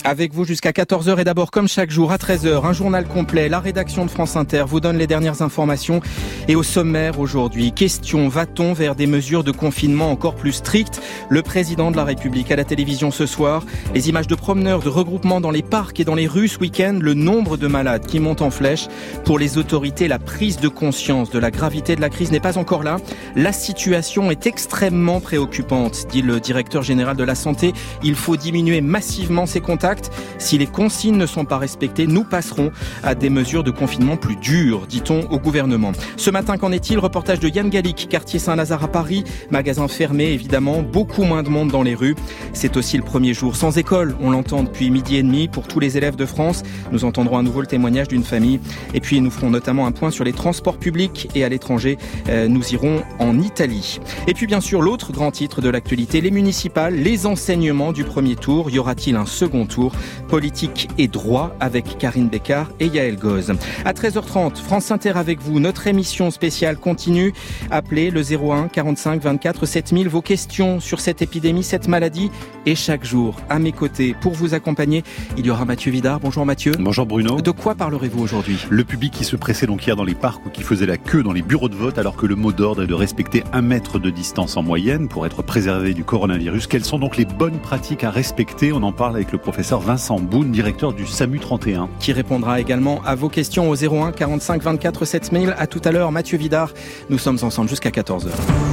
Avec vous jusqu'à 14h et d'abord comme chaque jour à 13h, un journal complet. La rédaction de France Inter vous donne les dernières informations. Et au sommaire aujourd'hui, question, va-t-on vers des mesures de confinement encore plus strictes? Le président de la République à la télévision ce soir. Les images de promeneurs, de regroupements dans les parcs et dans les rues ce week-end. Le nombre de malades qui monte en flèche. Pour les autorités, la prise de conscience de la gravité de la crise n'est pas encore là. La situation est extrêmement préoccupante, dit le directeur général de la Santé. Il faut diminuer massivement ses contacts. Si les consignes ne sont pas respectées, nous passerons à des mesures de confinement plus dures, dit-on au gouvernement. Ce matin, qu'en est-il? Reportage de Yann Gallic, quartier Saint-Lazare à Paris. Magasin fermé, évidemment, beaucoup moins de monde dans les rues. C'est aussi le premier jour sans école. On l'entend depuis midi et demi pour tous les élèves de France. Nous entendrons à nouveau le témoignage d'une famille. Et puis, nous ferons notamment un point sur les transports publics et à l'étranger. Nous irons en Italie. Et puis, bien sûr, l'autre grand titre de l'actualité, les municipales, les enseignements du premier tour. Y aura-t-il un second tour? Politique et droit avec Karine Bécard et Yael Goz. À 13h30, France Inter avec vous. Notre émission spéciale continue. Appelez le 01 45 24 7000 vos questions sur cette épidémie, cette maladie. Et chaque jour, à mes côtés, pour vous accompagner, il y aura Mathieu Vidard. Bonjour Mathieu. Bonjour Bruno. De quoi parlerez-vous aujourd'hui? Le public qui se pressait donc hier dans les parcs ou qui faisait la queue dans les bureaux de vote alors que le mot d'ordre est de respecter 1 mètre de distance en moyenne pour être préservé du coronavirus. Quelles sont donc les bonnes pratiques à respecter? On en parle avec le professeur Vincent Boune, directeur du SAMU 31. Qui répondra également à vos questions au 01 45 24 7000. À tout à l'heure, Mathieu Vidard. Nous sommes ensemble jusqu'à 14h.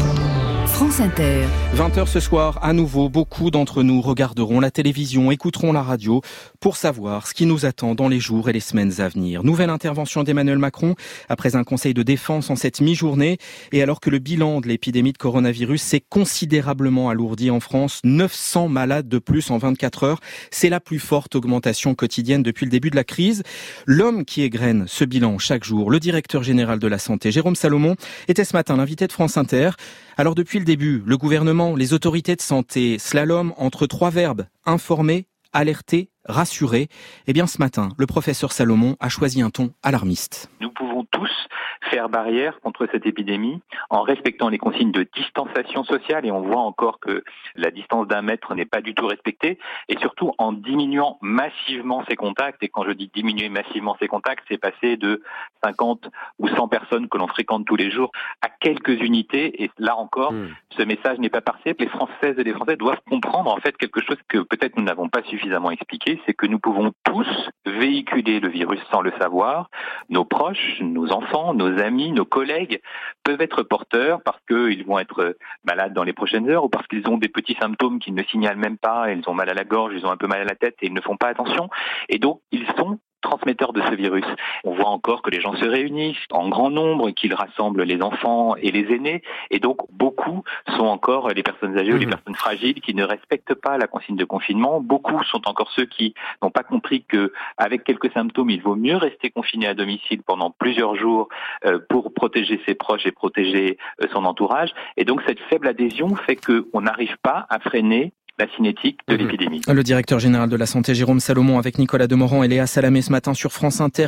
France Inter. 20h ce soir, à nouveau, beaucoup d'entre nous regarderont la télévision, écouteront la radio pour savoir ce qui nous attend dans les jours et les semaines à venir. Nouvelle intervention d'Emmanuel Macron après un conseil de défense en cette mi-journée et alors que le bilan de l'épidémie de coronavirus s'est considérablement alourdi en France, 900 malades de plus en 24 heures. C'est la plus forte augmentation quotidienne depuis le début de la crise. L'homme qui égrène ce bilan chaque jour, le directeur général de la Santé, Jérôme Salomon, était ce matin l'invité de France Inter. Alors depuis le début, le gouvernement, les autorités de santé, slalom entre 3 verbes, informer, alerter, rassurer. Eh bien ce matin, le professeur Salomon a choisi un ton alarmiste. Nous pouvons tous faire barrière contre cette épidémie en respectant les consignes de distanciation sociale et on voit encore que la distance d'1 mètre n'est pas du tout respectée et surtout en diminuant massivement ses contacts. Et quand je dis diminuer massivement ses contacts, c'est passer de 50 ou 100 personnes que l'on fréquente tous les jours à quelques unités et là encore, ce message n'est pas parfait. Les Françaises et les Français doivent comprendre en fait quelque chose que peut-être nous n'avons pas suffisamment expliqué, c'est que nous pouvons tous véhiculer le virus sans le savoir. Nos proches, nos enfants, nos amis, nos collègues peuvent être porteurs parce qu'ils vont être malades dans les prochaines heures ou parce qu'ils ont des petits symptômes qu'ils ne signalent même pas, ils ont mal à la gorge, ils ont un peu mal à la tête et ils ne font pas attention. Et donc, ils sont transmetteurs de ce virus. On voit encore que les gens se réunissent en grand nombre, qu'ils rassemblent les enfants et les aînés, et donc beaucoup sont encore les personnes âgées ou les personnes fragiles qui ne respectent pas la consigne de confinement. Beaucoup sont encore ceux qui n'ont pas compris que, avec quelques symptômes, il vaut mieux rester confiné à domicile pendant plusieurs jours pour protéger ses proches et protéger son entourage. Et donc cette faible adhésion fait qu'on n'arrive pas à freiner la cinétique de l'épidémie. Le directeur général de la Santé, Jérôme Salomon, avec Nicolas Demorand et Léa Salamé ce matin sur France Inter.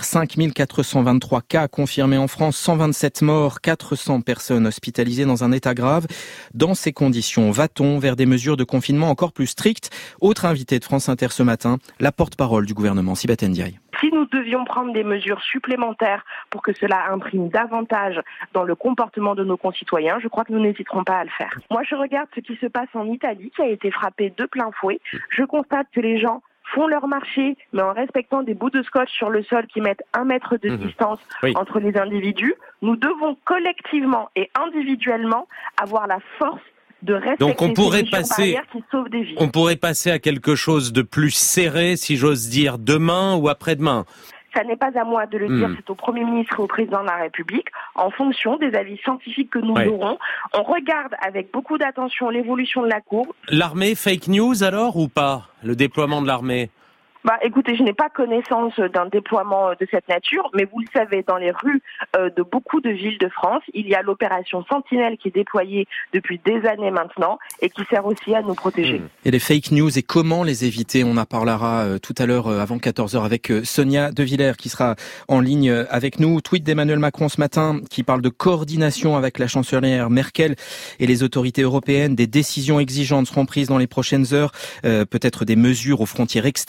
5423 cas confirmés en France, 127 morts, 400 personnes hospitalisées dans un état grave. Dans ces conditions, va-t-on vers des mesures de confinement encore plus strictes? Autre invité de France Inter ce matin, la porte-parole du gouvernement, Sibeth Ndiaye. Si nous devions prendre des mesures supplémentaires pour que cela imprime davantage dans le comportement de nos concitoyens, je crois que nous n'hésiterons pas à le faire. Moi, je regarde ce qui se passe en Italie, qui a été frappée de plein fouet. Je constate que les gens font leur marché, mais en respectant des bouts de scotch sur le sol qui mettent 1 mètre de distance entre les individus. Nous devons collectivement et individuellement avoir la force de respecter. Donc on pourrait passer, qui sauvent des vies. On pourrait passer à quelque chose de plus serré, si j'ose dire, demain ou après-demain. Ça n'est pas à moi de le dire, c'est au Premier ministre et au Président de la République, en fonction des avis scientifiques que nous aurons. On regarde avec beaucoup d'attention l'évolution de la courbe. L'armée, fake news alors ou pas? Le déploiement de l'armée? Écoutez, je n'ai pas connaissance d'un déploiement de cette nature, mais vous le savez, dans les rues de beaucoup de villes de France, il y a l'opération Sentinelle qui est déployée depuis des années maintenant et qui sert aussi à nous protéger. Et les fake news et comment les éviter, on en parlera tout à l'heure avant 14h avec Sonia De Villers qui sera en ligne avec nous. Tweet d'Emmanuel Macron ce matin qui parle de coordination avec la chancelière Merkel et les autorités européennes. Des décisions exigeantes seront prises dans les prochaines heures, peut-être des mesures aux frontières extérieures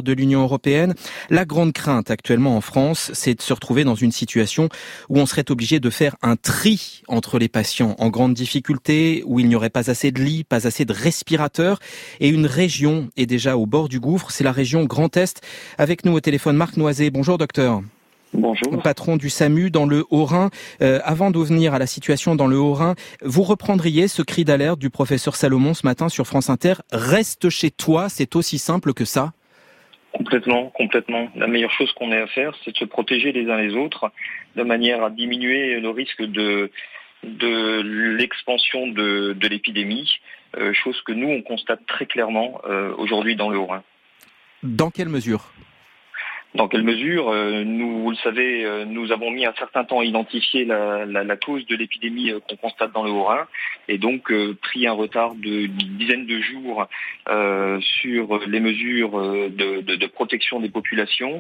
de l'Union européenne. La grande crainte actuellement en France, c'est de se retrouver dans une situation où on serait obligé de faire un tri entre les patients en grande difficulté, où il n'y aurait pas assez de lits, pas assez de respirateurs. Et une région est déjà au bord du gouffre, c'est la région Grand Est. Avec nous au téléphone, Marc Noisé. Bonjour docteur. Bonjour. Patron du SAMU dans le Haut-Rhin. Avant de venir à la situation dans le Haut-Rhin, vous reprendriez ce cri d'alerte du professeur Salomon ce matin sur France Inter. Reste chez toi, c'est aussi simple que ça? Complètement. La meilleure chose qu'on ait à faire, c'est de se protéger les uns les autres, de manière à diminuer le risque de l'expansion de l'épidémie, chose que nous, on constate très clairement aujourd'hui dans le Haut-Rhin. Dans quelle mesure ? Dans quelle mesure nous, vous le savez, nous avons mis un certain temps à identifier la cause de l'épidémie qu'on constate dans le Haut-Rhin et donc pris un retard d'une dizaine de jours sur les mesures de protection des populations,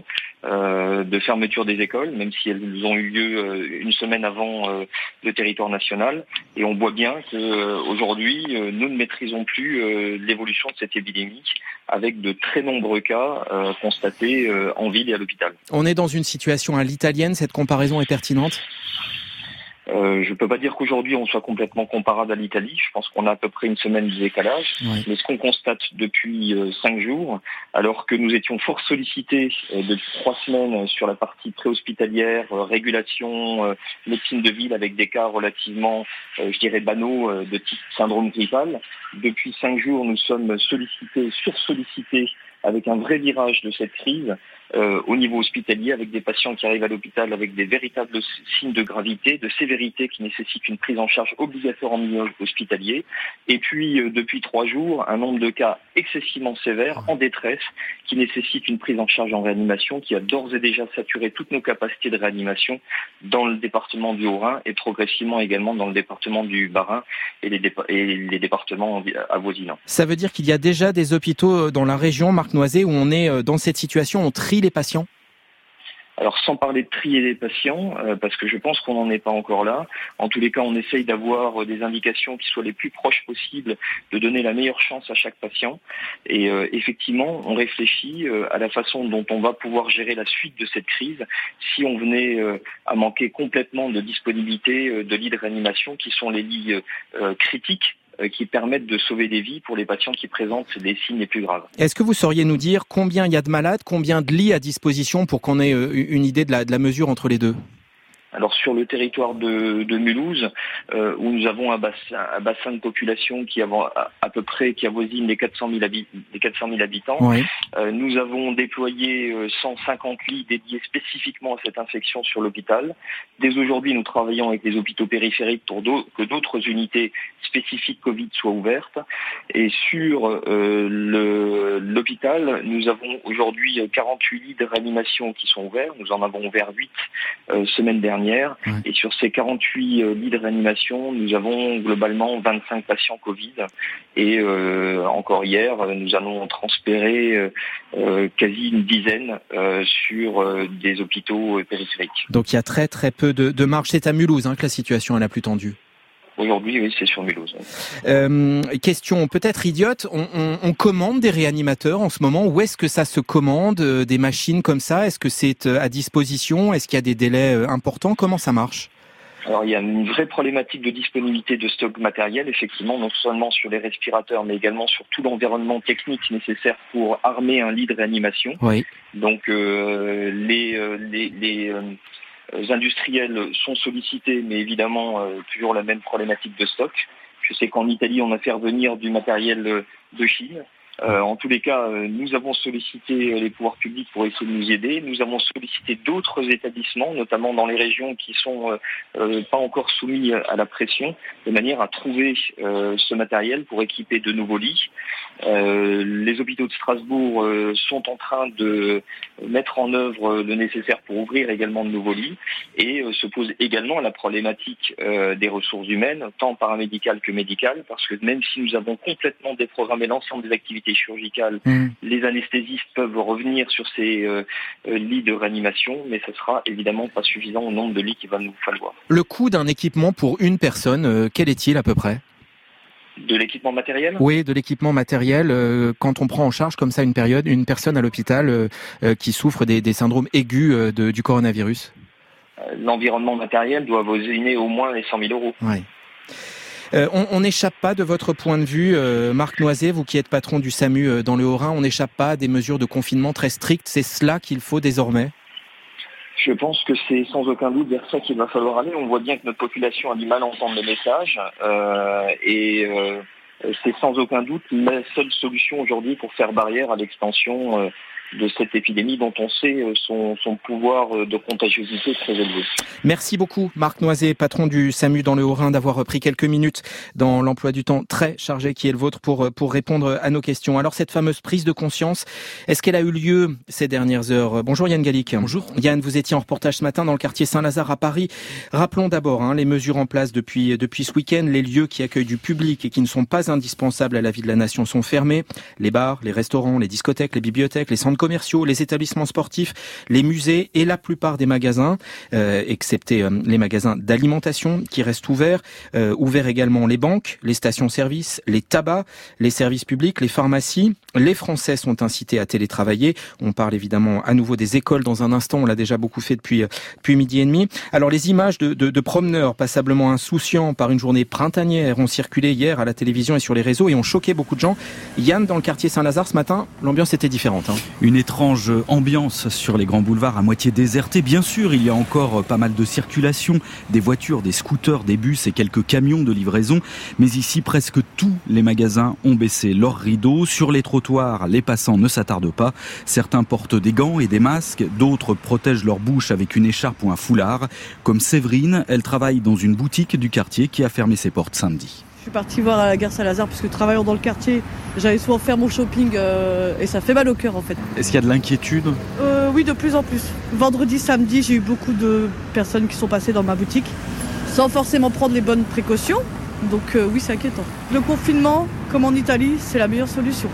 de fermeture des écoles, même si elles ont eu lieu une semaine avant le territoire national. Et on voit bien qu'aujourd'hui, nous ne maîtrisons plus l'évolution de cette épidémie avec de très nombreux cas constatés en ville et à l'hôpital. On est dans une situation à l'italienne, cette comparaison est pertinente ? Je ne peux pas dire qu'aujourd'hui on soit complètement comparable à l'Italie. Je pense qu'on a à peu près une semaine de décalage. Oui. Mais ce qu'on constate depuis 5 jours, alors que nous étions fort sollicités depuis 3 semaines sur la partie préhospitalière, régulation, médecine de ville avec des cas relativement, banaux de type syndrome grippal, depuis 5 jours nous sommes sursollicités avec un vrai virage de cette crise au niveau hospitalier, avec des patients qui arrivent à l'hôpital avec des véritables signes de gravité, de sévérité qui nécessitent une prise en charge obligatoire en milieu hospitalier. Et puis, depuis 3 jours, un nombre de cas excessivement sévères, en détresse, qui nécessitent une prise en charge en réanimation, qui a d'ores et déjà saturé toutes nos capacités de réanimation dans le département du Haut-Rhin et progressivement également dans le département du Bas-Rhin et les départements avoisinants. Ça veut dire qu'il y a déjà des hôpitaux dans la région, Marc Noisé, où on est dans cette situation, on trie les patients ? Alors sans parler de trier les patients, parce que je pense qu'on n'en est pas encore là. En tous les cas, on essaye d'avoir des indications qui soient les plus proches possibles, de donner la meilleure chance à chaque patient. Et effectivement, on réfléchit à la façon dont on va pouvoir gérer la suite de cette crise si on venait à manquer complètement de disponibilité de lits de réanimation, qui sont les lits critiques, qui permettent de sauver des vies pour les patients qui présentent des signes les plus graves. Est-ce que vous sauriez nous dire combien il y a de malades, combien de lits à disposition pour qu'on ait une idée de la mesure entre les deux ? Alors sur le territoire de Mulhouse, où nous avons un bassin de population qui avoisine les 400 000 habitants, oui. Nous avons déployé 150 lits dédiés spécifiquement à cette infection sur l'hôpital. Dès aujourd'hui, nous travaillons avec les hôpitaux périphériques pour que d'autres unités spécifiques Covid soient ouvertes. Et sur l'hôpital, nous avons aujourd'hui 48 lits de réanimation qui sont ouverts. Nous en avons ouvert 8 semaine dernière. Et sur ces 48 lits de réanimation, nous avons globalement 25 patients Covid. Et encore hier, nous allons transférer quasi une dizaine sur des hôpitaux périphériques. Donc il y a très très peu de marge. C'est à Mulhouse que la situation est la plus tendue. Aujourd'hui, oui, c'est sur Mulhouse. Question peut-être idiote, on commande des réanimateurs en ce moment. Où est-ce que ça se commande, des machines comme ça ? Est-ce que c'est à disposition ? Est-ce qu'il y a des délais importants ? Comment ça marche ? Alors il y a une vraie problématique de disponibilité de stock matériel, effectivement, non seulement sur les respirateurs, mais également sur tout l'environnement technique nécessaire pour armer un lit de réanimation. Oui. Donc les industriels sont sollicités, mais évidemment toujours la même problématique de stock. Je sais qu'en Italie, on a fait revenir du matériel de Chine. En tous les cas, nous avons sollicité les pouvoirs publics pour essayer de nous aider. Nous avons sollicité d'autres établissements, notamment dans les régions qui sont pas encore soumis à la pression, de manière à trouver ce matériel pour équiper de nouveaux lits. Les hôpitaux de Strasbourg sont en train de mettre en œuvre le nécessaire pour ouvrir également de nouveaux lits et se pose également la problématique des ressources humaines, tant paramédicales que médicales, parce que même si nous avons complètement déprogrammé l'ensemble des activités chirurgicales, les anesthésistes peuvent revenir sur ces lits de réanimation, mais ce sera évidemment pas suffisant au nombre de lits qu'il va nous falloir. Le coût d'un équipement pour une personne, quel est-il à peu près ? De l'équipement matériel ? Oui, de l'équipement matériel. Quand on prend en charge comme ça une personne à l'hôpital qui souffre des syndromes aigus du coronavirus. L'environnement matériel doit avoisiner au moins les 100 000 euros. Ouais. On n'échappe pas, de votre point de vue, Marc Noisé, vous qui êtes patron du SAMU dans le Haut-Rhin, on n'échappe pas à des mesures de confinement très strictes. C'est cela qu'il faut désormais ? Je pense que c'est sans aucun doute vers ça qu'il va falloir aller. On voit bien que notre population a du mal à entendre le message c'est sans aucun doute la seule solution aujourd'hui pour faire barrière à l'extension de cette épidémie dont on sait son pouvoir de contagiosité très élevé. Merci beaucoup Marc Noisé, patron du SAMU dans le Haut-Rhin, d'avoir pris quelques minutes dans l'emploi du temps très chargé qui est le vôtre pour répondre à nos questions. Alors cette fameuse prise de conscience, est-ce qu'elle a eu lieu ces dernières heures ? Bonjour Yann Gallic. Bonjour. Yann, vous étiez en reportage ce matin dans le quartier Saint-Lazare à Paris. Rappelons d'abord les mesures en place depuis ce week-end. Les lieux qui accueillent du public et qui ne sont pas indispensables à la vie de la nation sont fermés. Les bars, les restaurants, les discothèques, les bibliothèques, les centres commerciaux, les établissements sportifs, les musées et la plupart des magasins, excepté les magasins d'alimentation qui restent ouverts. Ouverts également les banques, les stations-service, les tabacs, les services publics, les pharmacies. Les Français sont incités à télétravailler. On parle évidemment à nouveau des écoles dans un instant. On l'a déjà beaucoup fait depuis midi et demi. Alors les images de promeneurs passablement insouciants par une journée printanière ont circulé hier à la télévision et sur les réseaux et ont choqué beaucoup de gens. Yann, dans le quartier Saint-Lazare ce matin, l'ambiance était différente. Une étrange ambiance sur les grands boulevards à moitié désertés. Bien sûr, il y a encore pas mal de circulation, des voitures, des scooters, des bus et quelques camions de livraison. Mais ici, presque tous les magasins ont baissé leurs rideaux. Sur les trottoirs, les passants ne s'attardent pas. Certains portent des gants et des masques. D'autres protègent leur bouche avec une écharpe ou un foulard. Comme Séverine, elle travaille dans une boutique du quartier qui a fermé ses portes samedi. Je suis partie voir à la gare Saint-Lazare puisque travaillant dans le quartier, j'allais souvent faire mon shopping et ça fait mal au cœur en fait. Est-ce qu'il y a de l'inquiétude ? Oui, de plus en plus. Vendredi, samedi, j'ai eu beaucoup de personnes qui sont passées dans ma boutique sans forcément prendre les bonnes précautions. Donc oui, c'est inquiétant. Le confinement, comme en Italie, c'est la meilleure solution.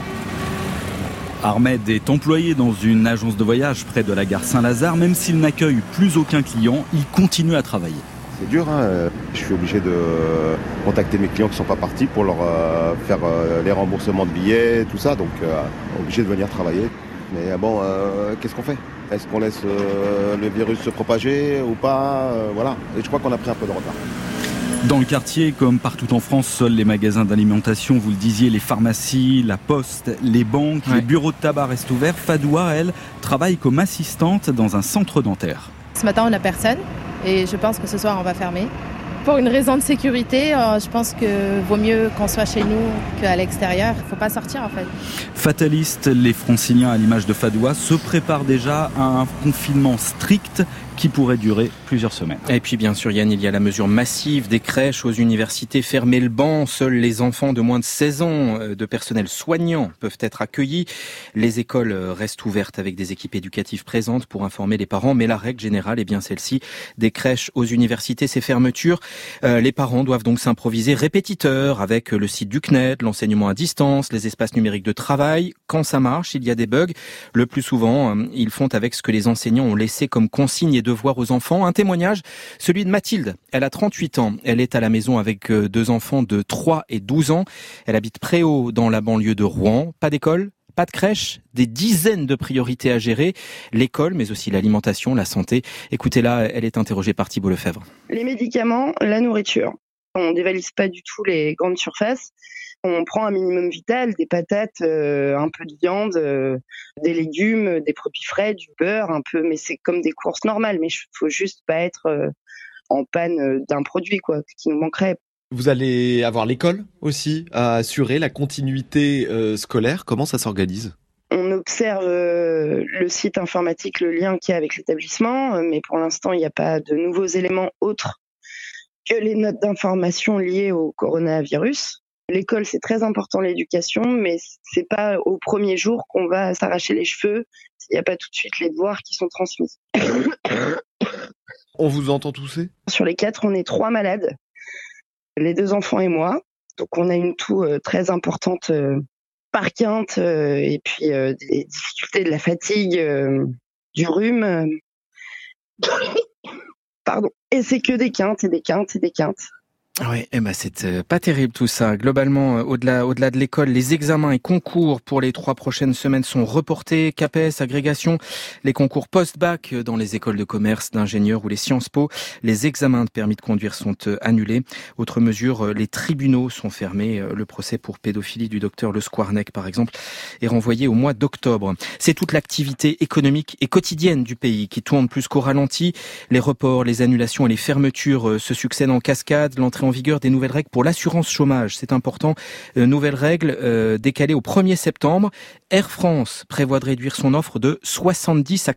Ahmed est employé dans une agence de voyage près de la gare Saint-Lazare. Même s'il n'accueille plus aucun client, il continue à travailler. C'est dur, je suis obligé de contacter mes clients qui ne sont pas partis pour leur faire les remboursements de billets, tout ça, donc obligé de venir travailler. Mais bon, qu'est-ce qu'on fait ? Est-ce qu'on laisse le virus se propager ou pas ? Voilà, et je crois qu'on a pris un peu de retard. Dans le quartier, comme partout en France, seuls les magasins d'alimentation, vous le disiez, les pharmacies, la poste, les banques, les bureaux de tabac restent ouverts. Fadoua, elle, travaille comme assistante dans un centre dentaire. Ce matin, on n'a personne. Et je pense que ce soir, on va fermer. Pour une raison de sécurité, je pense que vaut mieux qu'on soit chez nous qu'à l'extérieur. Il ne faut pas sortir, en fait. Fatalistes, les Franciliens, à l'image de Fadoua, se préparent déjà à un confinement strict qui pourrait durer plusieurs semaines. Et puis bien sûr Yann, il y a la mesure massive des crèches aux universités, fermer le banc, seuls les enfants de moins de 16 ans de personnel soignant peuvent être accueillis. Les écoles restent ouvertes avec des équipes éducatives présentes pour informer les parents, mais la règle générale est bien celle-ci, des crèches aux universités, ces fermetures. Les parents doivent donc s'improviser répétiteurs avec le site du CNED, l'enseignement à distance, les espaces numériques de travail. Quand ça marche, il y a des bugs. Le plus souvent, ils font avec ce que les enseignants ont laissé comme consigne et devoir aux enfants. Un témoignage, celui de Mathilde. Elle a 38 ans. Elle est à la maison avec 2 enfants de 3 et 12 ans. Elle habite Préau dans la banlieue de Rouen. Pas d'école, pas de crèche, des dizaines de priorités à gérer. L'école, mais aussi l'alimentation, la santé. Écoutez-la, elle est interrogée par Thibault Lefebvre. Les médicaments, la nourriture. On dévalise pas du tout les grandes surfaces. On prend un minimum vital, des patates, un peu de viande, des légumes, des produits frais, du beurre, un peu, mais c'est comme des courses normales. Mais il faut juste pas être en panne d'un produit, quoi, qui nous manquerait. Vous allez avoir l'école aussi à assurer la continuité scolaire. Comment ça s'organise ? On observe le site informatique, le lien qu'il y a avec l'établissement, mais pour l'instant, il n'y a pas de nouveaux éléments autres que les notes d'information liées au coronavirus. L'école, c'est très important, l'éducation, mais c'est pas au premier jour qu'on va s'arracher les cheveux s'il n'y a pas tout de suite les devoirs qui sont transmis. On vous entend tousser ? Sur les 4, on est 3 malades, les 2 enfants et moi. Donc on a une toux très importante par quinte et puis des difficultés de la fatigue, du rhume. Pardon. Et c'est que des quintes et des quintes et des quintes. Oui, c'est pas terrible tout ça. Globalement, au-delà de l'école, les examens et concours pour les 3 prochaines semaines sont reportés. CAPES, agrégation, les concours post-bac dans les écoles de commerce, d'ingénieurs ou les Sciences Po. Les examens de permis de conduire sont annulés. Autre mesure, les tribunaux sont fermés. Le procès pour pédophilie du docteur Le Squarnec, par exemple, est renvoyé au mois d'octobre. C'est toute l'activité économique et quotidienne du pays qui tourne plus qu'au ralenti. Les reports, les annulations et les fermetures se succèdent en cascade. L'entrée en vigueur des nouvelles règles pour l'assurance chômage, c'est important. Nouvelles règles décalées au 1er septembre. Air France prévoit de réduire son offre de 70 à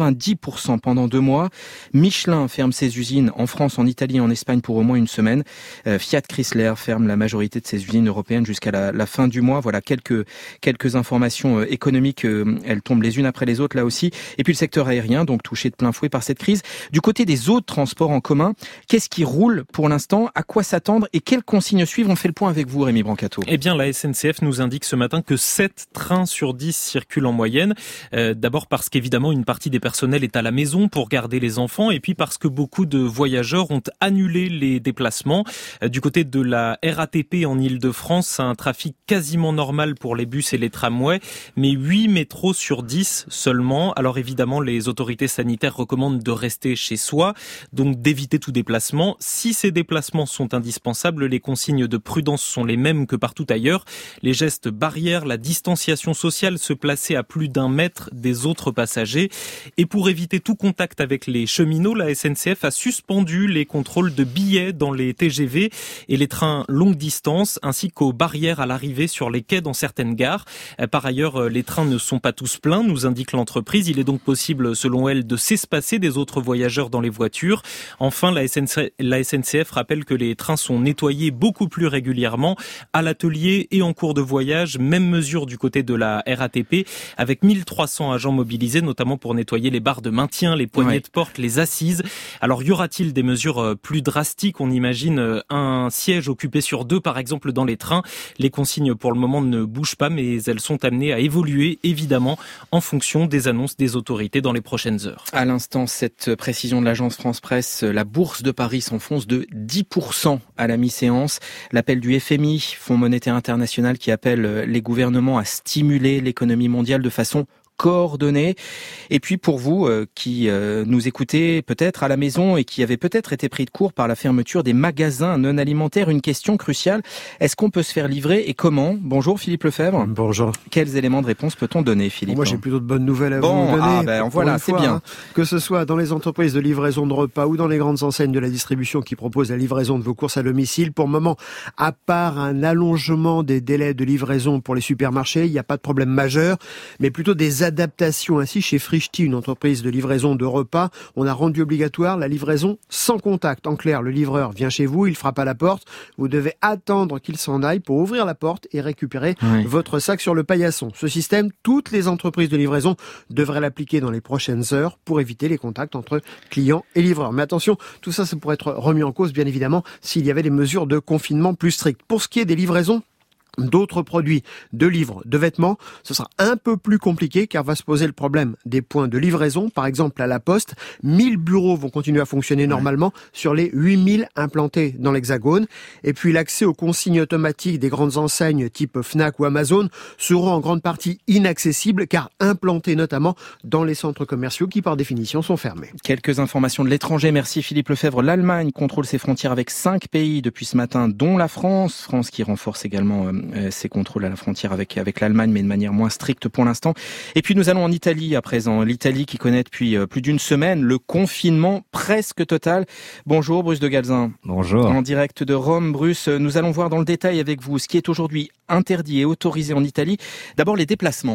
90% pendant 2 mois. Michelin ferme ses usines en France, en Italie et en Espagne pour au moins une semaine. Fiat Chrysler ferme la majorité de ses usines européennes jusqu'à la fin du mois. Voilà quelques informations économiques. Elles tombent les unes après les autres là aussi. Et puis le secteur aérien, donc touché de plein fouet par cette crise. Du côté des autres transports en commun, qu'est-ce qui roule pour l'instant? À quoi s'attendre et quelles consignes suivre? On fait le point avec vous, Rémi Brancato. Eh bien, la SNCF nous indique ce matin que 7 trains sur 10 circulent en moyenne. D'abord parce qu'évidemment, une partie des personnels est à la maison pour garder les enfants et puis parce que beaucoup de voyageurs ont annulé les déplacements. Du côté de la RATP en Île-de-France, un trafic quasiment normal pour les bus et les tramways, mais 8 métros sur 10 seulement. Alors évidemment, les autorités sanitaires recommandent de rester chez soi, donc d'éviter tout déplacement. Si ces déplacements sont indispensables, les consignes de prudence sont les mêmes que partout ailleurs. Les gestes barrières, la distanciation sociale, se placer à plus d'1 mètre des autres passagers. Et pour éviter tout contact avec les cheminots, la SNCF a suspendu les contrôles de billets dans les TGV et les trains longue distance, ainsi qu'aux barrières à l'arrivée sur les quais dans certaines gares. Par ailleurs, les trains ne sont pas tous pleins, nous indique l'entreprise. Il est donc possible, selon elle, de s'espacer des autres voyageurs dans les voitures. Enfin, la SNCF rappelle que les trains sont nettoyés beaucoup plus régulièrement à l'atelier et en cours de voyage. Même mesure du côté de la RATP avec 1300 agents mobilisés, notamment pour nettoyer les barres de maintien, les poignées de porte, les assises. Alors, y aura-t-il des mesures plus drastiques? On imagine un siège occupé sur 2, par exemple, dans les trains. Les consignes, pour le moment, ne bougent pas, mais elles sont amenées à évoluer, évidemment, en fonction des annonces des autorités dans les prochaines heures. À l'instant, cette précision de l'agence France-Presse, la bourse de Paris s'enfonce de 10% à la mi-séance. L'appel du FMI, Fonds monétaire international, qui appelle les gouvernements à stimuler l'économie mondiale de façon coordonnée. Et puis pour vous qui nous écoutez peut-être à la maison et qui avez peut-être été pris de court par la fermeture des magasins non alimentaires, une question cruciale: est-ce qu'on peut se faire livrer et comment? Bonjour Philippe Lefebvre. Bonjour. Quels éléments de réponse peut-on donner, Philippe? Moi j'ai plutôt de bonnes nouvelles à vous donner. Voilà, c'est bien. Que ce soit dans les entreprises de livraison de repas ou dans les grandes enseignes de la distribution qui proposent la livraison de vos courses à domicile, pour le moment, à part un allongement des délais de livraison pour les supermarchés, il n'y a pas de problème majeur, mais plutôt des adaptation. Ainsi, chez Frischti, une entreprise de livraison de repas, on a rendu obligatoire la livraison sans contact. En clair, le livreur vient chez vous, il frappe à la porte, vous devez attendre qu'il s'en aille pour ouvrir la porte et récupérer votre sac sur le paillasson. Ce système, toutes les entreprises de livraison devraient l'appliquer dans les prochaines heures pour éviter les contacts entre clients et livreurs. Mais attention, tout ça, ça pourrait être remis en cause, bien évidemment, s'il y avait des mesures de confinement plus strictes. Pour ce qui est des livraisons d'autres produits, de livres, de vêtements, ce sera un peu plus compliqué car va se poser le problème des points de livraison. Par exemple, à la Poste, 1000 bureaux vont continuer à fonctionner normalement sur les 8000 implantés dans l'Hexagone. Et puis l'accès aux consignes automatiques des grandes enseignes type Fnac ou Amazon seront en grande partie inaccessibles car implantés notamment dans les centres commerciaux qui par définition sont fermés. Quelques informations de l'étranger. Merci Philippe Lefebvre. L'Allemagne contrôle ses frontières avec 5 pays depuis ce matin, dont la France. France qui renforce également ces contrôles à la frontière avec l'Allemagne, mais de manière moins stricte pour l'instant. Et puis nous allons en Italie à présent. L'Italie qui connaît depuis plus d'une semaine le confinement presque total. Bonjour Bruce de Galzin. Bonjour. En direct de Rome, Bruce, nous allons voir dans le détail avec vous ce qui est aujourd'hui interdit et autorisé en Italie. D'abord les déplacements.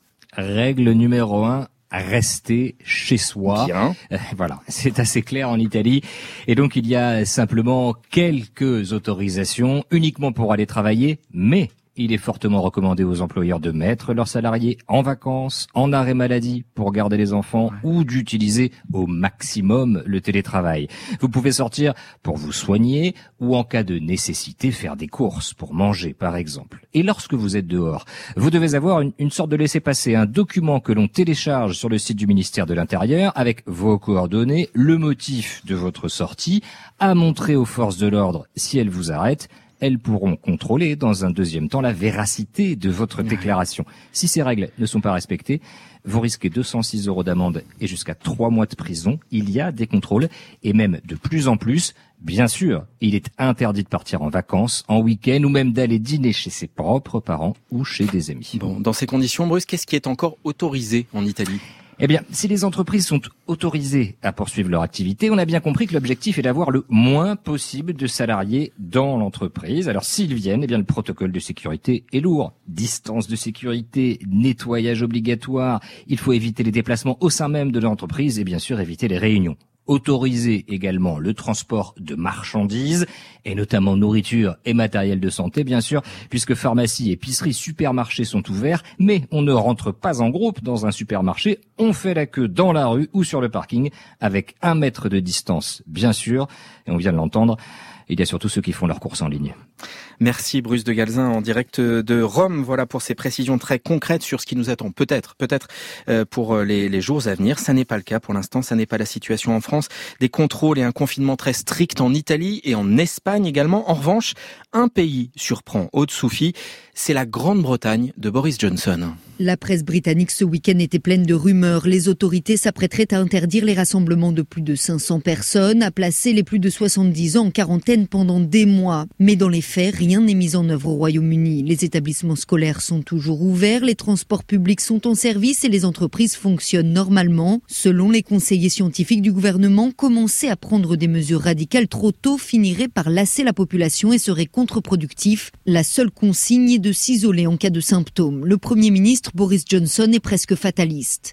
Règle numéro 1. Rester chez soi. Bien. Voilà, c'est assez clair en Italie. Et donc il y a simplement quelques autorisations uniquement pour aller travailler, mais il est fortement recommandé aux employeurs de mettre leurs salariés en vacances, en arrêt maladie pour garder les enfants ou d'utiliser au maximum le télétravail. Vous pouvez sortir pour vous soigner ou en cas de nécessité faire des courses pour manger par exemple. Et lorsque vous êtes dehors, vous devez avoir une sorte de laissez-passer, un document que l'on télécharge sur le site du ministère de l'Intérieur avec vos coordonnées, le motif de votre sortie, à montrer aux forces de l'ordre si elles vous arrêtent. Elles pourront contrôler dans un deuxième temps la véracité de votre déclaration. Si ces règles ne sont pas respectées, vous risquez 206 € d'amende et jusqu'à 3 mois de prison. Il y a des contrôles et même de plus en plus. Bien sûr, il est interdit de partir en vacances, en week-end ou même d'aller dîner chez ses propres parents ou chez des amis. Bon, dans ces conditions, Bruce, qu'est-ce qui est encore autorisé en Italie ? Eh bien, si les entreprises sont autorisées à poursuivre leur activité, on a bien compris que l'objectif est d'avoir le moins possible de salariés dans l'entreprise. Alors, s'ils viennent, eh bien, le protocole de sécurité est lourd. Distance de sécurité, nettoyage obligatoire. Il faut éviter les déplacements au sein même de l'entreprise et bien sûr éviter les réunions. Autoriser également le transport de marchandises, et notamment nourriture et matériel de santé, bien sûr, puisque pharmacies, épiceries, supermarchés sont ouverts, mais on ne rentre pas en groupe dans un supermarché, on fait la queue dans la rue ou sur le parking, avec 1 mètre de distance, bien sûr, et on vient de l'entendre, il y a surtout ceux qui font leurs courses en ligne. Merci Bruce de Galzin en direct de Rome. Voilà pour ces précisions très concrètes sur ce qui nous attend peut-être pour les jours à venir. Ça n'est pas le cas pour l'instant, ça n'est pas la situation en France. Des contrôles et un confinement très strict en Italie et en Espagne également. En revanche, un pays surprend Aude-Soufie, c'est la Grande-Bretagne de Boris Johnson. La presse britannique ce week-end était pleine de rumeurs. Les autorités s'apprêteraient à interdire les rassemblements de plus de 500 personnes, à placer les plus de 70 ans en quarantaine pendant des mois. Mais dans les faits, rien n'est mis en œuvre au Royaume-Uni. Les établissements scolaires sont toujours ouverts, les transports publics sont en service et les entreprises fonctionnent normalement. Selon les conseillers scientifiques du gouvernement, commencer à prendre des mesures radicales trop tôt finirait par lasser la population et serait contre-productif. La seule consigne est de s'isoler en cas de symptômes. Le Premier ministre Boris Johnson est presque fataliste.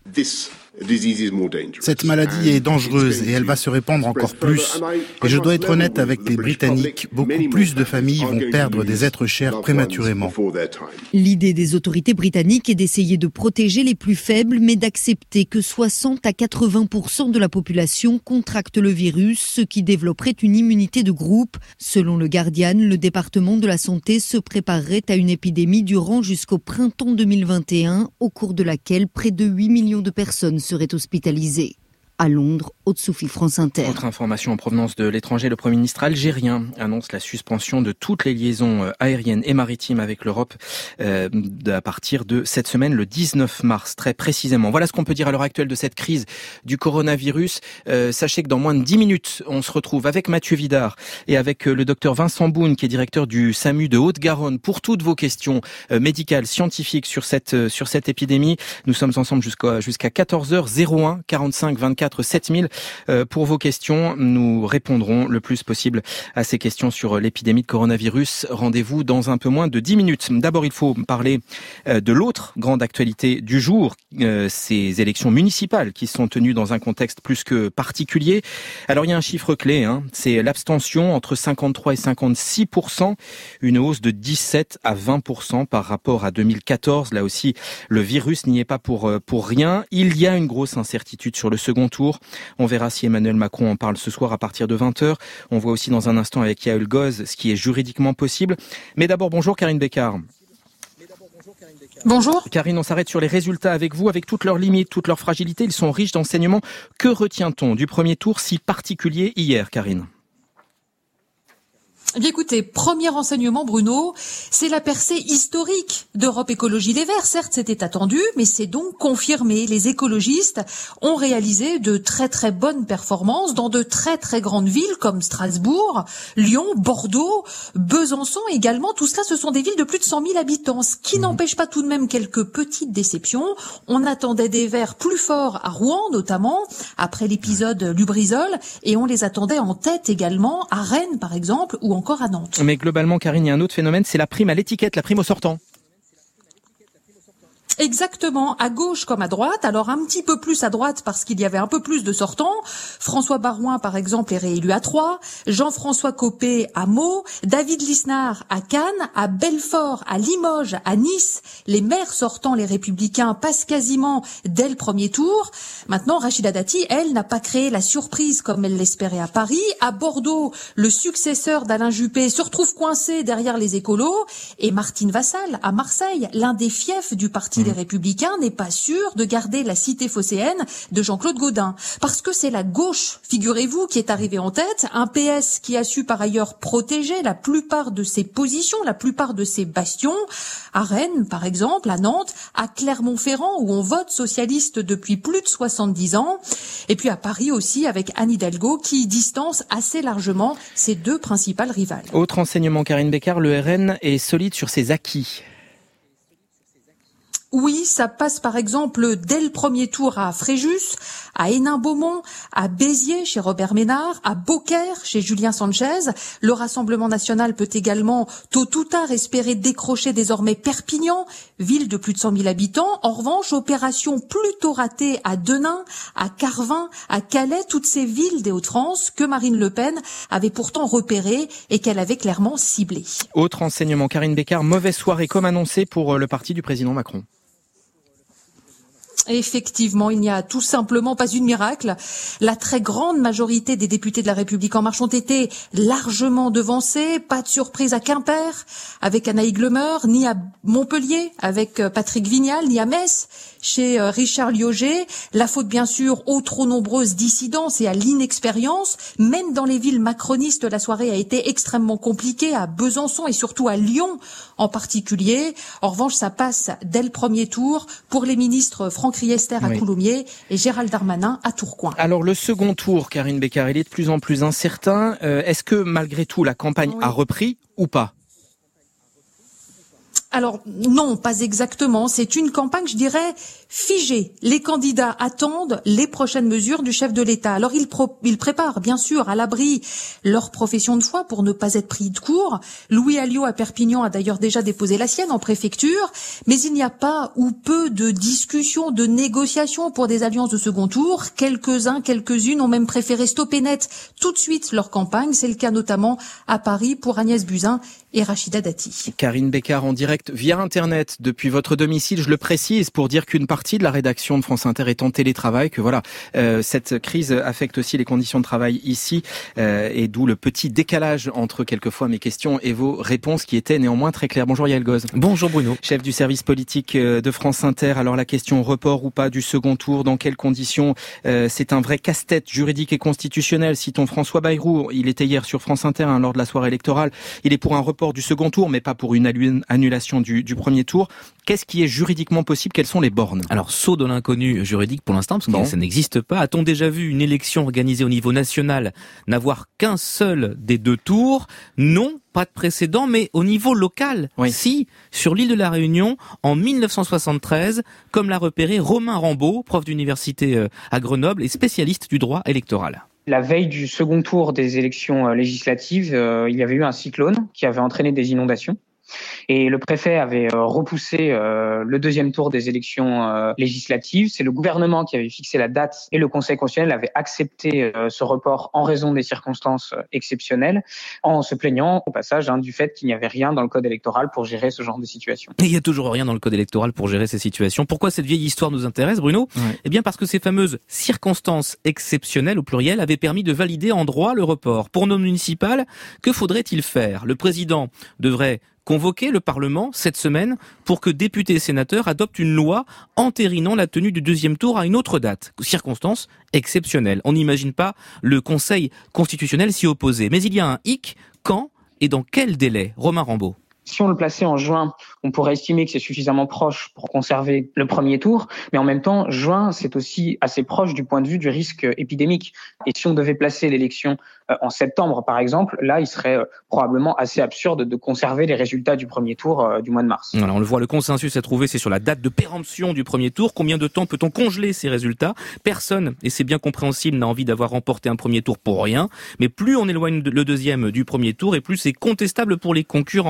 Cette maladie est dangereuse et elle va se répandre encore plus. Et je dois être honnête avec les Britanniques, beaucoup plus de familles vont perdre des êtres chers prématurément. L'idée des autorités britanniques est d'essayer de protéger les plus faibles, mais d'accepter que 60 à 80% de la population contracte le virus, ce qui développerait une immunité de groupe. Selon le Guardian, le département de la santé se préparerait à une épidémie durant jusqu'au printemps 2021, au cours de laquelle près de 8 millions de personnes seraient hospitalisées. À Londres, Aude-Soufie, France Inter. Autre information en provenance de l'étranger, le Premier ministre algérien annonce la suspension de toutes les liaisons aériennes et maritimes avec l'Europe à partir de cette semaine, le 19 mars, très précisément. Voilà ce qu'on peut dire à l'heure actuelle de cette crise du coronavirus. Sachez que dans moins de 10 minutes, on se retrouve avec Mathieu Vidard et avec le docteur Vincent Boune, qui est directeur du SAMU de Haute-Garonne, pour toutes vos questions médicales, scientifiques sur cette épidémie. Nous sommes ensemble jusqu'à 14h, 01 45 24 7000 pour vos questions. Nous répondrons le plus possible à ces questions sur l'épidémie de coronavirus. Rendez-vous dans un peu moins de 10 minutes. D'abord, il faut parler de l'autre grande actualité du jour, ces élections municipales qui sont tenues dans un contexte plus que particulier. Alors, il y a un chiffre clé, c'est l'abstention entre 53 et 56%, une hausse de 17 à 20% par rapport à 2014. Là aussi, le virus n'y est pas pour rien. Il y a une grosse incertitude sur le second tour. On verra si Emmanuel Macron en parle ce soir à partir de 20h. On voit aussi dans un instant avec Yael Goz ce qui est juridiquement possible. Mais d'abord, bonjour Karine Bécard. Bonjour. Karine, on s'arrête sur les résultats avec vous, avec toutes leurs limites, toutes leurs fragilités. Ils sont riches d'enseignements. Que retient-on du premier tour si particulier hier, Karine ? Eh bien, écoutez, premier renseignement, Bruno, c'est la percée historique d'Europe Écologie Les Verts. Certes, c'était attendu, mais c'est donc confirmé. Les écologistes ont réalisé de très très bonnes performances dans de très très grandes villes comme Strasbourg, Lyon, Bordeaux, Besançon également. Tout cela, ce sont des villes de plus de 100 000 habitants, ce qui n'empêche pas tout de même quelques petites déceptions. On attendait des Verts plus forts à Rouen, notamment, après l'épisode Lubrizol, et on les attendait en tête également à Rennes, par exemple, ou encore à Nantes. Mais globalement, Karine, il y a un autre phénomène, c'est la prime à l'étiquette, la prime au sortant. Exactement, à gauche comme à droite, alors un petit peu plus à droite parce qu'il y avait un peu plus de sortants. François Baroin, par exemple, est réélu à Troyes, Jean-François Copé à Meaux, David Lisnard à Cannes, à Belfort, à Limoges, à Nice. Les maires sortants, les Républicains, passent quasiment dès le premier tour. Maintenant, Rachida Dati, elle, n'a pas créé la surprise comme elle l'espérait à Paris. À Bordeaux, le successeur d'Alain Juppé se retrouve coincé derrière les écolos. Et Martine Vassal, à Marseille, l'un des fiefs du parti des Républicains, n'est pas sûr de garder la cité phocéenne de Jean-Claude Gaudin. Parce que c'est la gauche, figurez-vous, qui est arrivée en tête, un PS qui a su par ailleurs protéger la plupart de ses positions, la plupart de ses bastions. À Rennes, par exemple, à Nantes, à Clermont-Ferrand, où on vote socialiste depuis plus de 70 ans. Et puis à Paris aussi, avec Anne Hidalgo, qui distance assez largement ses deux principales rivales. Autre enseignement, Karine Bécard, le RN est solide sur ses acquis. Oui, ça passe par exemple dès le premier tour à Fréjus, à Hénin-Beaumont, à Béziers chez Robert Ménard, à Beaucaire chez Julien Sanchez. Le Rassemblement national peut également tôt ou tard espérer décrocher désormais Perpignan, ville de plus de 100 000 habitants. En revanche, opération plutôt ratée à Denain, à Carvin, à Calais, toutes ces villes des Hauts-de-France que Marine Le Pen avait pourtant repérées et qu'elle avait clairement ciblées. Autre enseignement, Karine Bécard, mauvaise soirée comme annoncé pour le parti du président Macron. Effectivement, il n'y a tout simplement pas eu de miracle. La très grande majorité des députés de La République En Marche ont été largement devancés. Pas de surprise à Quimper avec Anaïs Glemer, ni à Montpellier avec Patrick Vignal, ni à Metz chez Richard Lioger. La faute bien sûr aux trop nombreuses dissidences et à l'inexpérience. Même dans les villes macronistes, la soirée a été extrêmement compliquée, à Besançon et surtout à Lyon en particulier. En revanche, ça passe dès le premier tour pour les ministres Franck Riester à Coulommiers et Gérald Darmanin à Tourcoing. Alors le second tour, Karine Bécard, il est de plus en plus incertain. Est-ce que malgré tout la campagne a repris ou pas ? Alors non, pas exactement. C'est une campagne, je dirais, figée. Les candidats attendent les prochaines mesures du chef de l'État. Alors ils préparent, bien sûr, à l'abri leur profession de foi pour ne pas être pris de court. Louis Alliot à Perpignan a d'ailleurs déjà déposé la sienne en préfecture. Mais il n'y a pas ou peu de discussions, de négociations pour des alliances de second tour. Quelques-unes ont même préféré stopper net tout de suite leur campagne. C'est le cas notamment à Paris pour Agnès Buzyn et Rachida Dati. Karine Bécard en direct via Internet depuis votre domicile, je le précise, pour dire qu'une partie de la rédaction de France Inter est en télétravail, que voilà, cette crise affecte aussi les conditions de travail ici, et d'où le petit décalage entre quelquefois mes questions et vos réponses qui étaient néanmoins très claires. Bonjour Yael Goz. Bonjour Bruno. Chef du service politique de France Inter. Alors la question report ou pas du second tour, dans quelles conditions, c'est un vrai casse-tête juridique et constitutionnel. Citons François Bayrou, il était hier sur France Inter lors de la soirée électorale, il est pour un report du second tour, mais pas pour une annulation du premier tour. Qu'est-ce qui est juridiquement possible ? Quelles sont les bornes ? Alors, saut dans l'inconnu juridique pour l'instant, parce que ça n'existe pas. A-t-on déjà vu une élection organisée au niveau national n'avoir qu'un seul des deux tours ? Non, pas de précédent, mais au niveau local, si, sur l'île de la Réunion, en 1973, comme l'a repéré Romain Rambaud, prof d'université à Grenoble et spécialiste du droit électoral. La veille du second tour des élections législatives, il y avait eu un cyclone qui avait entraîné des inondations. Et le préfet avait repoussé le deuxième tour des élections législatives. C'est le gouvernement qui avait fixé la date et le Conseil constitutionnel avait accepté ce report en raison des circonstances exceptionnelles, en se plaignant au passage du fait qu'il n'y avait rien dans le code électoral pour gérer ce genre de situation. Et il n'y a toujours rien dans le code électoral pour gérer ces situations. Pourquoi cette vieille histoire nous intéresse, Bruno ? Eh bien parce que ces fameuses circonstances exceptionnelles, au pluriel, avaient permis de valider en droit le report. Pour nos municipales, que faudrait-il faire ? Le président devrait convoquer le Parlement cette semaine pour que députés et sénateurs adoptent une loi entérinant la tenue du deuxième tour à une autre date. Circonstance exceptionnelle. On n'imagine pas le Conseil constitutionnel s'y opposer. Mais il y a un hic, quand et dans quel délai ? Romain Rambaud. Si on le plaçait en juin, on pourrait estimer que c'est suffisamment proche pour conserver le premier tour, mais en même temps, juin, c'est aussi assez proche du point de vue du risque épidémique. Et si on devait placer l'élection en septembre, par exemple, là, il serait probablement assez absurde de conserver les résultats du premier tour du mois de mars. Voilà, on le voit, le consensus à trouver, c'est sur la date de péremption du premier tour. Combien de temps peut-on congeler ces résultats ? Personne, et c'est bien compréhensible, n'a envie d'avoir remporté un premier tour pour rien. Mais plus on éloigne le deuxième du premier tour, et plus c'est contestable pour les concurrents.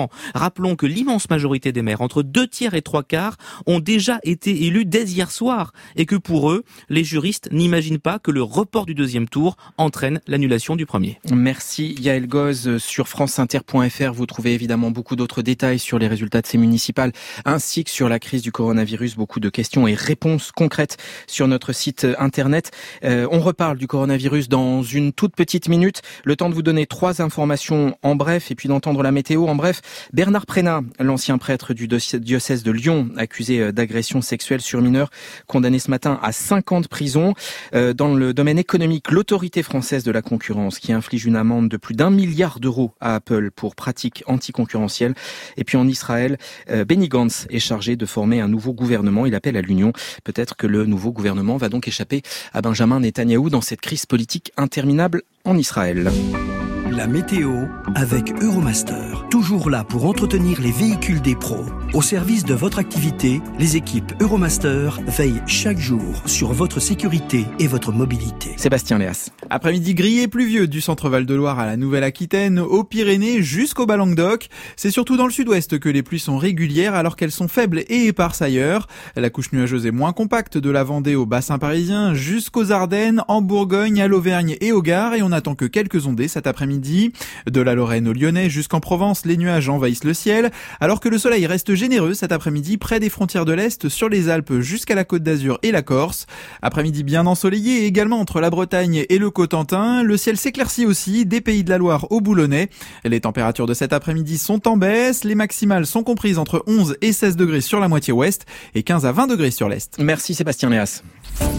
Rappelons que l'immense majorité des maires, entre 2/3 et 3/4, ont déjà été élus dès hier soir et que pour eux, les juristes n'imaginent pas que le report du deuxième tour entraîne l'annulation du premier. Merci Yael Goz. Sur franceinter.fr, vous trouvez évidemment beaucoup d'autres détails sur les résultats de ces municipales ainsi que sur la crise du coronavirus. Beaucoup de questions et réponses concrètes sur notre site internet. On reparle du coronavirus dans une toute petite minute. Le temps de vous donner 3 informations en bref et puis d'entendre la météo en bref. Bernard Prénat, l'ancien prêtre du diocèse de Lyon, accusé d'agression sexuelle sur mineurs, condamné ce matin à 5 ans de prison. Dans le domaine économique, l'autorité française de la concurrence qui inflige une amende de plus d'1 milliard d'euros à Apple pour pratiques anticoncurrentielles. Et puis en Israël, Benny Gantz est chargé de former un nouveau gouvernement. Il appelle à l'union. Peut-être que le nouveau gouvernement va donc échapper à Benjamin Netanyahou dans cette crise politique interminable en Israël. La météo avec Euromaster. Toujours là pour entretenir les véhicules des pros. Au service de votre activité, les équipes Euromaster veillent chaque jour sur votre sécurité et votre mobilité. Sébastien Léas. Après-midi gris et pluvieux du centre Val-de-Loire à la Nouvelle-Aquitaine, aux Pyrénées jusqu'au Bas-Languedoc. C'est surtout dans le sud-ouest que les pluies sont régulières alors qu'elles sont faibles et éparses ailleurs. La couche nuageuse est moins compacte de la Vendée au bassin parisien jusqu'aux Ardennes, en Bourgogne, à l'Auvergne et au Gard. Et on attend que quelques ondées cet après-midi. De la Lorraine au Lyonnais jusqu'en Provence, les nuages envahissent le ciel, alors que le soleil reste généreux cet après-midi près des frontières de l'Est, sur les Alpes jusqu'à la Côte d'Azur et la Corse. Après-midi bien ensoleillé également entre la Bretagne et le Cotentin. Le ciel s'éclaircit aussi des Pays de la Loire au Boulonnais. Les températures de cet après-midi sont en baisse. Les maximales sont comprises entre 11 et 16 degrés sur la moitié ouest et 15 à 20 degrés sur l'est. Merci Sébastien Léas.